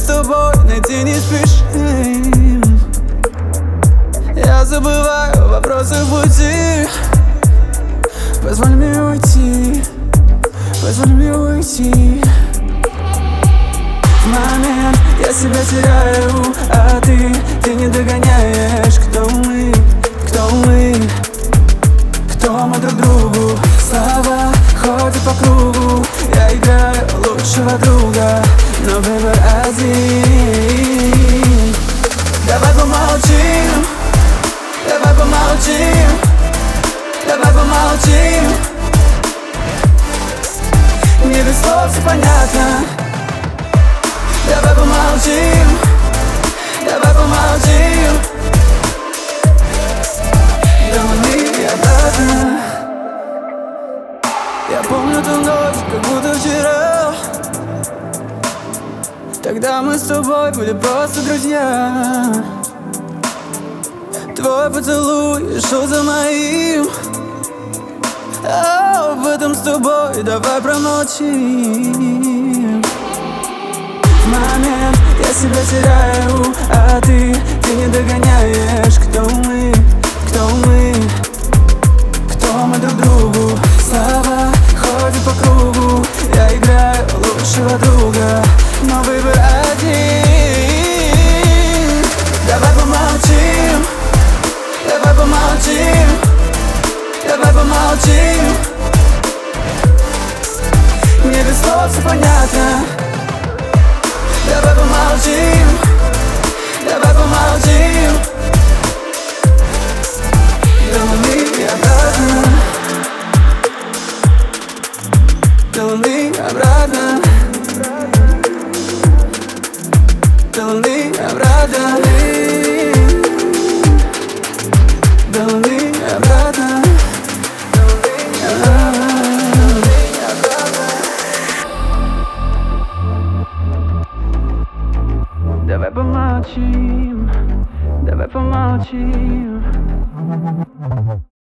тобой найти не спешим. Я забываю вопросы в пути. Позволь мне уйти, позволь мне уйти. В момент я себя теряю, а ты не догоняешь. Кто мы, кто мы, кто мы друг другу? Слова ходят по кругу. Я играю лучшего друга, но выбор один. Давай помолчим, давай помолчим, давай помолчим. Мне без слов все понятно. Давай помолчим, давай помолчим. Домой обратно. Я помню ту ночь, как будто вчера. Тогда мы с тобой были просто друзья. Твой поцелуй шел за моим. А об этом с тобой давай промолчим. В момент я себя теряю, а ты не догоняешь. Кто мы, кто мы, кто мы друг другу? Слова ходят по кругу. Я играю лучшего друга, но выбор один. Давай помолчим, давай помолчим, давай помолчим. Мне без слов все понятно. Давай помолчим, давай помолчим. Домой обратно, домой обратно, домой обратно, домой обратно. Давай помолчим, давай помолчим.